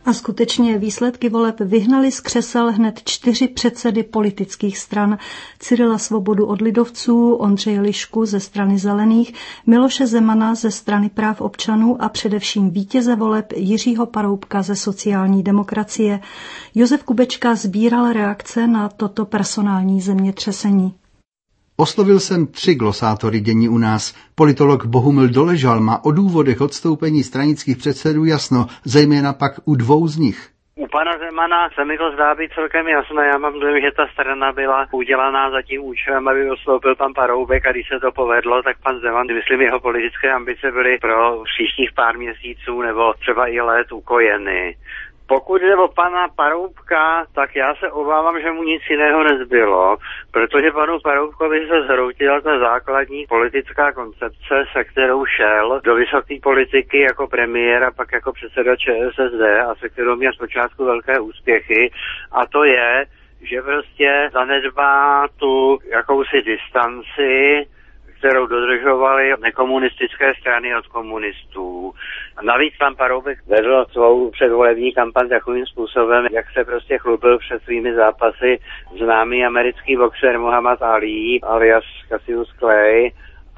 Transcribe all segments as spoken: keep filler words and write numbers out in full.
A skutečně výsledky voleb vyhnaly z křesel hned čtyři předsedy politických stran. Cyrila Svobodu od lidovců, Ondřeje Lišku ze strany Zelených, Miloše Zemana ze strany práv občanů a především vítěze voleb Jiřího Paroubka ze sociální demokracie. Josef Kubečka sbíral reakce na toto personální zemětřesení. Oslovil jsem tři glosátory dění u nás. Politolog Bohumil Doležal má o důvodech odstoupení stranických předsedů jasno, zejména pak u dvou z nich. U pana Zemana se mi to zdá být celkem jasné. Já mám dojem, že ta strana byla udělaná za tím účelem, aby odstoupil pan Paroubek, a když se to povedlo, tak pan Zeman, myslím, jeho politické ambice byly pro příštích pár měsíců nebo třeba i let ukojeny. Pokud jde o pana Paroubka, tak já se obávám, že mu nic jiného nezbylo, protože panu Paroubkovi se zhroutila ta základní politická koncepce, se kterou šel do vysoké politiky jako premiér a pak jako předseda ČSSD a se kterou měl zpočátku velké úspěchy, a to je, že prostě zanedbá tu jakousi distanci, kterou dodržovaly nekomunistické strany od komunistů. A navíc pan Paroubek vedl svou předvolební kampaň takovým způsobem, jak se prostě chlubil před svými zápasy známý americký boxer Muhammad Ali alias Cassius Clay,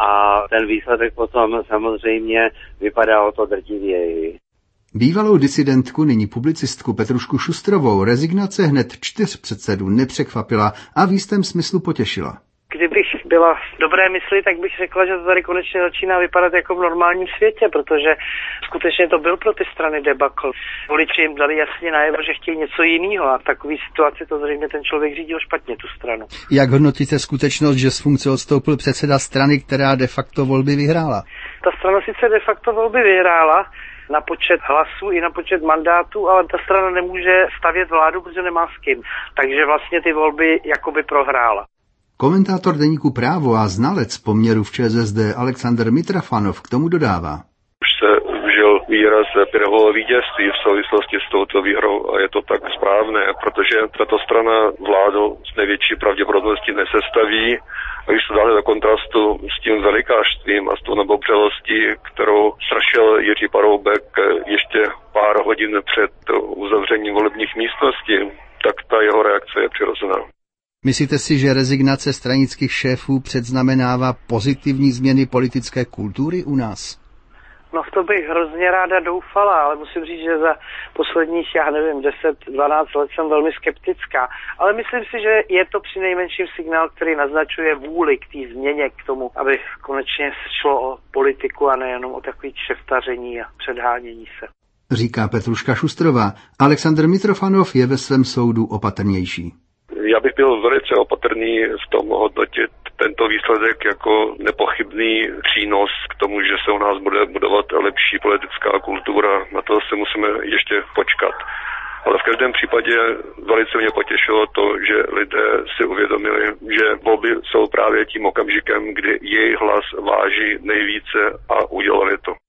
a ten výsledek potom samozřejmě vypadá o to drtivěji. Bývalou disidentku, nyní publicistku Petrušku Šustrovou rezignace hned čtyř předsedů nepřekvapila a v jistém smyslu potěšila. Kdybych byla v dobré mysli, tak bych řekla, že to tady konečně začíná vypadat jako v normálním světě, protože skutečně to byl pro ty strany debakl. Voliči jim dali jasně najevo, že chtějí něco jiného, a v takové situaci to zřejmě ten člověk řídil špatně, tu stranu. Jak hodnotíte skutečnost, že z funkce odstoupil předseda strany, která de facto volby vyhrála? Ta strana sice de facto volby vyhrála na počet hlasů i na počet mandátů, ale ta strana nemůže stavět vládu, protože nemá s kým. Takže vlastně ty volby jakoby prohrála. Komentátor deníku Právo a znalec poměru v ČSSD Alexander Mitrofanov k tomu dodává. Už se užil výraz Pirhovo vítězství v souvislosti s touto výhrou a je to tak správné, protože tato strana vládu s největší pravděpodobností nesestaví. A když se dále do kontrastu s tím velikářstvím a s tou nabopřelostí, kterou strašil Jiří Paroubek ještě pár hodin před uzavřením volebních místností, tak ta jeho reakce je přirozená. Myslíte si, že rezignace stranických šéfů předznamenává pozitivní změny politické kultury u nás? No v to bych hrozně ráda doufala, ale musím říct, že za posledních, já nevím, deset dvanáct let jsem velmi skeptická. Ale myslím si, že je to přinejmenším signál, který naznačuje vůli k té změně, k tomu, aby konečně šlo o politiku a nejenom o takový kšeftaření a předhánění se. Říká Petruška Šustrová. Alexander Mitrofanov je ve svém soudu opatrnější. Já bych byl velice opatrný v tom hodnotit tento výsledek jako nepochybný přínos k tomu, že se u nás bude budovat lepší politická kultura. Na to se musíme ještě počkat. Ale v každém případě velice mě potěšilo to, že lidé si uvědomili, že volby jsou právě tím okamžikem, kdy jejich hlas váží nejvíce, a udělali to.